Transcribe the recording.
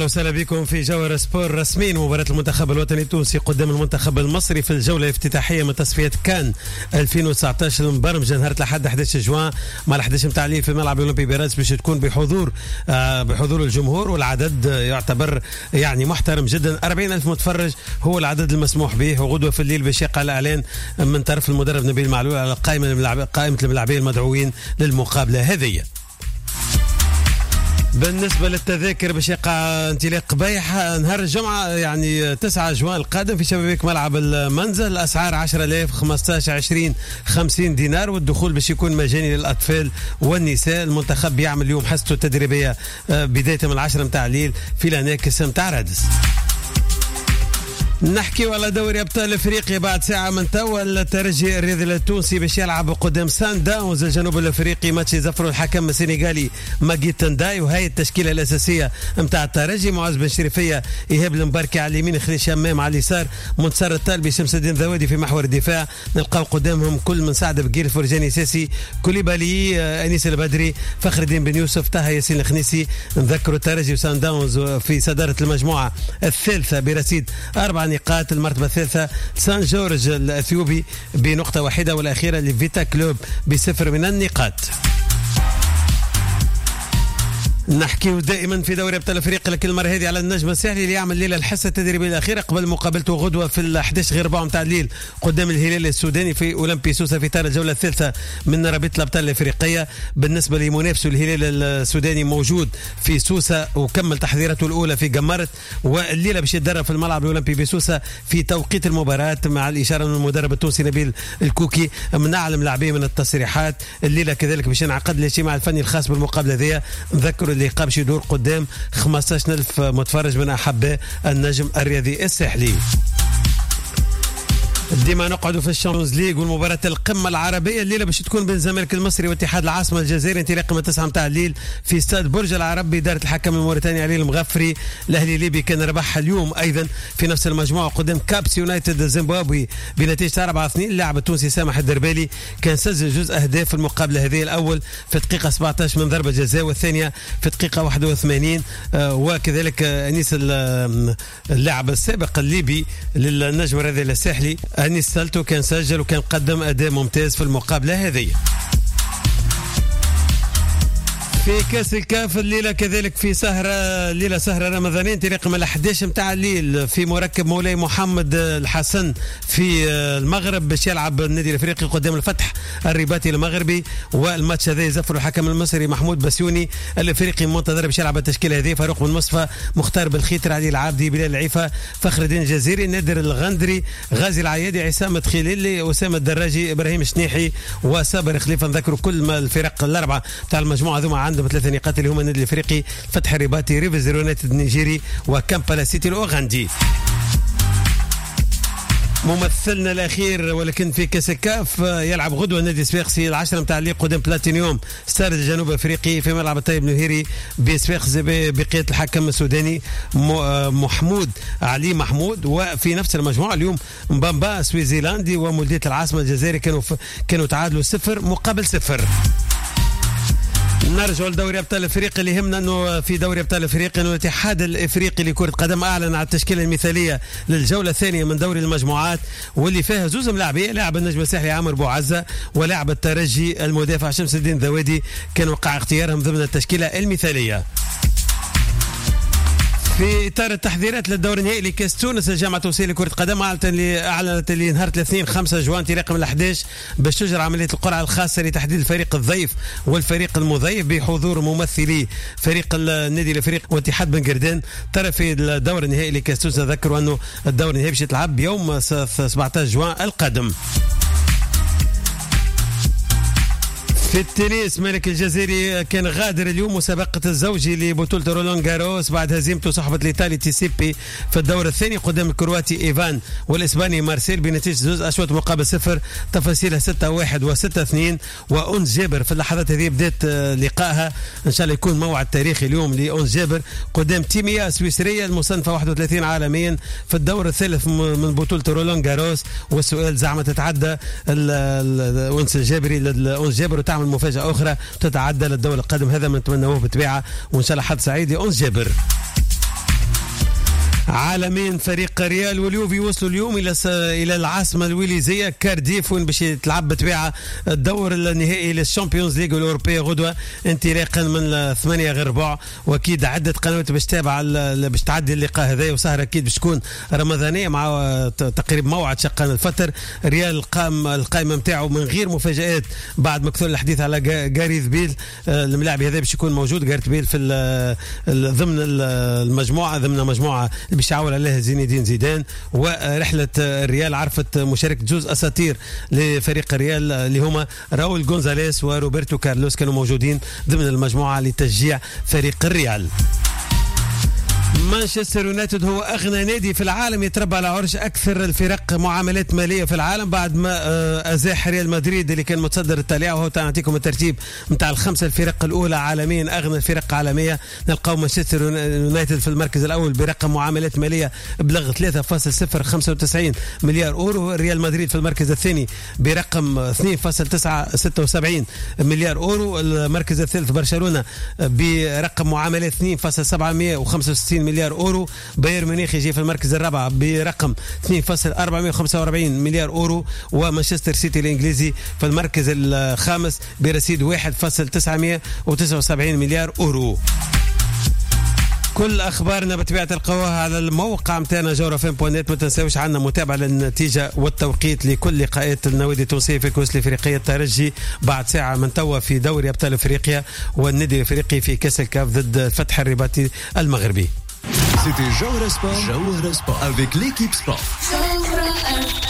اهلا وسهلا بكم في جوهر سبور رسمي. مباراة المنتخب الوطني التونسي قدام المنتخب المصري في الجولة الافتتاحية من تصفية كان 2019 المبرمجة نهار الأحد 11 جوان مع 11 متاع الليل في الملعب الأولمبي براس باش تكون بحضور الجمهور، والعدد يعتبر يعني محترم جدا. 40,000 متفرج هو العدد المسموح به، وغدوة في الليل باش يقع الإعلان من طرف المدرب نبيل معلول على قائمة الملاعبين المدعوين للمقابلة هذه. بالنسبة للتذاكر باش يقع انطلاق قبيح نهار الجمعة يعني 9 جوان القادم في شبابيك ملعب المنزل. الأسعار 10,000 15 20 50 دينار، والدخول باش يكون مجاني للأطفال والنساء. المنتخب بيعمل اليوم حصته التدريبية بداية من 10 متاع الليل في الأناكس متاع رادس. نحكي على دوري ابطال افريقيا بعد ساعه من توا. الترجي الرياضي التونسي باش يلعب قدام سان داونز الجنوب الافريقي، ماتش يزفروا الحكم السنغالي ماجي تنداي. وهي التشكيله الاساسيه نتاع الترجي: معاذ بن شريفيه، ايهاب المباركي على اليمين، خليل شمام على اليسار، منتصر الطالبي، شمس الدين ذوادي في محور الدفاع. نلقاو قدامهم كل من سعد بقير، فرجاني ساسي، كوليبالي، انيس البدري، فخر الدين بن يوسف، طه ياسين الخنيسي. نذكروا الترجي وسان داونز في صداره المجموعه الثالثه برصيد 4 نقاط. المرتبة الثالثة سان جورج الأثيوبي بنقطة واحدة، والأخيرة لفيتا كلوب ب0 من النقاط. نحكي دائما في دوري ابطال افريقيا، لكن المره هذه على النجم الساحلي اللي يعمل ليله الحصه التدريبيه الاخيره قبل مقابلته غدوه في 11 غير 4 متاع الليل قدام الهلال السوداني في اولمبي سوسه في اطار الجوله الثالثه من رابطه الابطال الافريقيه. بالنسبه لمنافسه الهلال السوداني موجود في سوسه وكمل تحضيراته الاولى في جمرت، والليله باش يتدرب في الملعب الاولمبي بسوسه في توقيت المباراه مع الاشاره من المدرب التونسي نبيل الكوكي. منعلم لاعبين من التصريحات. الليله كذلك باش ينعقد الاجتماع الفني الخاص بالمقابله ذي. نذكر اللي قابش يدور قدام 15,000 متفرج من أحباء النجم الرياضي الساحلي. ديما نقعدوا في الشامبيونز ليج والمباراة القمة العربية الليلة باش تكون بين الزمالك المصري واتحاد العاصمة الجزائري، انطلاق من 9 متاع الليل في استاد برج العرب بإدارة الحكم الموريتاني علي المغفري. الأهلي الليبي كان ربح اليوم أيضا في نفس المجموعة قدام كابس يونايتد الزيمبابوي بنتيجة 4-2. اللاعب التونسي سامح الدربالي كان سجل جزء أهداف في المقابلة هذه، الأول في دقيقة 17 من ضربة جزاء، والثانية في دقيقة 81. وكذلك أنيس اللاعب السابق الليبي للنجم الرياضي الساحلي أنيس سالتو كان سجل وكان قدم أداء ممتاز في المقابلة هذه. في كاس الكاف الليله كذلك في سهره رمضانيه انطلاق من 11 متاع الليل في مركب مولاي محمد الحسن في المغرب باش يلعب النادي الافريقي قدام الفتح الرباطي المغربي. والماتش هذا يزفر الحكم المصري محمود بسيوني. الافريقي منتظر باش يلعب التشكيله هذه: فاروق بن مصطفى، مختار بالخيتر، علي العابدي، بلال العيفه، فخر الدين الجزيري، نادر الغندري، غازي العيادي، عصام تخيليلي، اسامه الدراجي، ابراهيم الشنيحي، وصابر خليفه. نذكروا كل ما الفرق الاربعه تاع المجموعه ذوما عندهم 3 نقاط اللي هما النادي الافريقي، فتح الرباطي، ريفرز يونايتد النيجيري، وكامبالا سيتي الاوغندي. ممثلنا الاخير ولكن في كاس الكاف يلعب غدوه النادي صفاقسي 10 متاع الليل قدام بلاتينيوم ستار الجنوب افريقي في ملعب الطيب النهيري بصفاقسي بقياده الحكم السوداني محمود علي محمود. وفي نفس المجموعه اليوم مبامبا سويزيلاندي ومولوديه العاصمه الجزائري كانوا تعادلوا 0-0. نرجع لدوري ابطال افريقيا. اللي يهمنا انه في دوري ابطال افريقيا انه الاتحاد الافريقي لكره قدم اعلن على التشكيله المثاليه للجوله الثانيه من دوري المجموعات، واللي فيها زوز ملاعبيه: لاعب النجم الساحلي عامر بوعزه ولاعب الترجي المدافع شمس الدين ذوادي. كان وقع اختيارهم ضمن التشكيله المثاليه. في اطار التحضيرات للدور النهائي لكاس تونس، الجامعه التونسيه لكره قدم اعلنت نهار الاثنين 5 جوان انطلاقا من 11 باش تجرى عمليه القرعه الخاصه لتحديد الفريق الضيف والفريق المضيف بحضور ممثلي فريق النادي الافريقي واتحاد بن قردان طرفي الدور النهائي لكاس تونس. نذكروا انه الدور النهائي باش يتلعب بيوم 17 جوان القادم. في التنس ملك الجزيري كان غادر اليوم مسابقة الزوجي لبطولة رولان جاروس بعد هزيمته صحبة الإيطالي تيسيبي في الدور الثاني قدام الكرواتي إيفان والإسباني مارسيل بنتيجة 2 أشواط مقابل 0. تفاصيلها 6-1 و6-2. وأونس جابر في اللحظات هذه بدأت لقائها، إن شاء الله يكون موعد تاريخي اليوم لأونس جابر قدام تيميا السويسرية المصنفة 31 عالميا في الدور الثالث من بطولة رولان جاروس. والسؤال: زعما تتعدى أونس الجابري لأونس جابر وتعمل مفاجأة أخرى تتعدى للدور القادم؟ هذا ما نتمناه بالطبيعة، وإن شاء الله حظ سعيد لأونس جابر. عالمين فريق ريال واليوفي وصلوا اليوم الى العاصمه الويليزيه كارديف، وين باش يتلعب بطبيعه الدور النهائي للشامبيونز ليغ الاوروبيه غدوه انطلاقا من 8 غير ربع. واكيد عده قنوات باش تتابع باش تعدي اللقاء هذا، وسهره اكيد باش تكون رمضانيه مع تقريب موعد شقان الفتر. ريال القائمه نتاعو من غير مفاجات بعد ما كثر الحديث على جاريث بيل. الملاعب هذا باش يكون موجود جاريث بيل في ضمن المجموعه، ضمن مجموعه باش يعاول عليها زين الدين زيدان. ورحله الريال عرفت مشاركه جزء اساطير لفريق الريال اللي هما راؤول غونزاليس وروبرتو كارلوس، كانوا موجودين ضمن المجموعه لتشجيع فريق الريال. مانشستر يونايتد هو أغنى نادي في العالم، يتربى على عرش أكثر الفرق معاملات مالية في العالم بعد ما أزاح ريال مدريد اللي كان متصدر التالية. وهو نعطيكم الترتيب نتاع الخمسة الفرق الأولى عالميا، أغنى الفرق عالمية. نلقاو مانشستر يونايتد في المركز الأول برقم معاملات مالية بلغ 3.095 مليار أورو. ريال مدريد في المركز الثاني برقم 2.976 مليار أورو. المركز الثالث برشلونة برقم معاملات 2.765 مليار أورو. بايرن ميونخ يجي في المركز الرابع برقم 2.445 مليار أورو. ومانشستر سيتي الإنجليزي في المركز الخامس برصيد 1.979 مليار أورو. كل أخبارنا بطبيعة تلقوها على الموقع متاعنا جورافين.net. ما تنساوش عنا متابعة للنتيجة والتوقيت لكل لقاءات النوادي التونسية في كأس الإفريقية. الترجي بعد ساعة من توا في دوري أبطال إفريقيا، والنادي الإفريقي في كأس الكاف ضد الفتح الرباطي المغربي. C'était Jawhara Sport avec l'équipe sport.